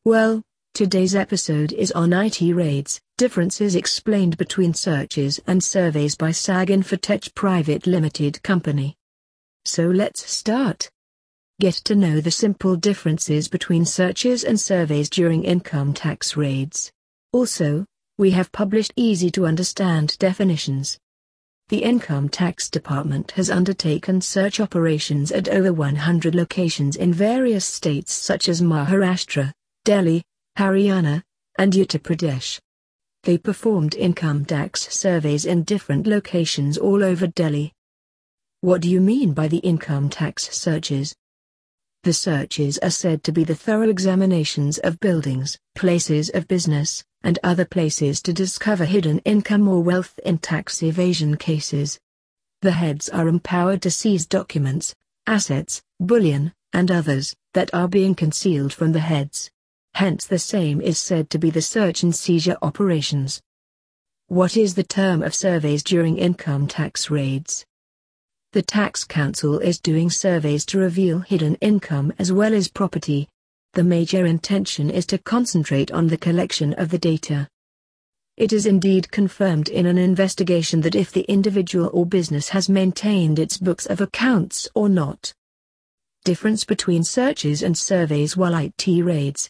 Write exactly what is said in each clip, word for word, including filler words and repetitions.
Well, today's episode is on I T raids, differences explained between searches and surveys by SagInfotech Private Limited Company. So let's start. Get to know the simple differences between searches and surveys during income tax raids. Also, we have published easy-to-understand definitions. The Income Tax Department has undertaken search operations at over one hundred locations in various states such as Maharashtra, Delhi, Haryana, and Uttar Pradesh. They performed income tax surveys in different locations all over Delhi. What do you mean by the income tax searches? The searches are said to be the thorough examinations of buildings, places of business, and other places to discover hidden income or wealth in tax evasion cases. The heads are empowered to seize documents, assets, bullion, and others that are being concealed from the heads. Hence the same is said to be the search and seizure operations. What is the term of surveys during income tax raids? The Tax Council is doing surveys to reveal hidden income as well as property. The major intention is to concentrate on the collection of the data. It is indeed confirmed in an investigation that if the individual or business has maintained its books of accounts or not. Difference between searches and surveys while I T raids.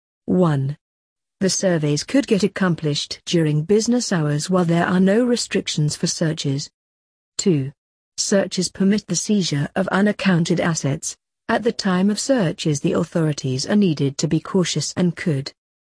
one. The surveys could get accomplished during business hours while there are no restrictions for searches. two. Searches permit the seizure of unaccounted assets. At the time of searches, the authorities are needed to be cautious and could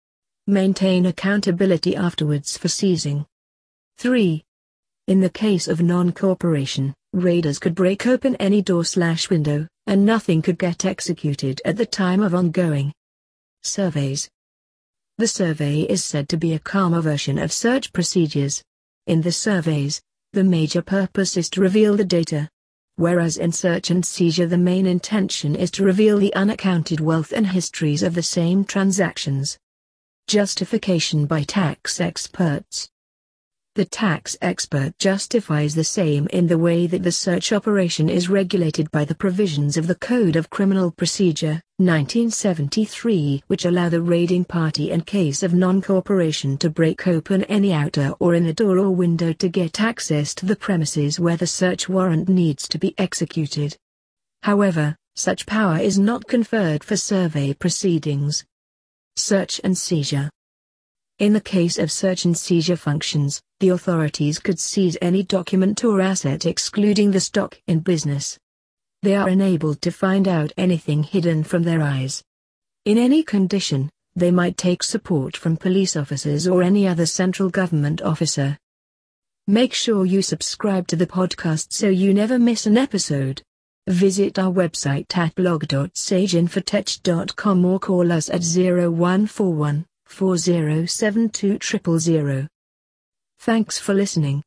maintain accountability afterwards for seizing. three. In the case of non-cooperation, raiders could break open any door/window, and nothing could get executed at the time of ongoing surveys. The survey is said to be a calmer version of search procedures. In the surveys, the major purpose is to reveal the data, whereas in search and seizure the main intention is to reveal the unaccounted wealth and histories of the same transactions. Justification by tax experts. The tax expert justifies the same in the way that the search operation is regulated by the provisions of the Code of Criminal Procedure, nineteen seventy-three, which allow the raiding party in case of non-cooperation to break open any outer or inner door or window to get access to the premises where the search warrant needs to be executed. However, such power is not conferred for survey proceedings. Search and seizure. In the case of search and seizure functions, the authorities could seize any document or asset excluding the stock in business. They are enabled to find out anything hidden from their eyes. In any condition, they might take support from police officers or any other central government officer. Make sure you subscribe to the podcast so you never miss an episode. Visit our website at blog dot sage infotech dot com or call us at zero one four one, four zero seven two zero zero zero. Thanks for listening.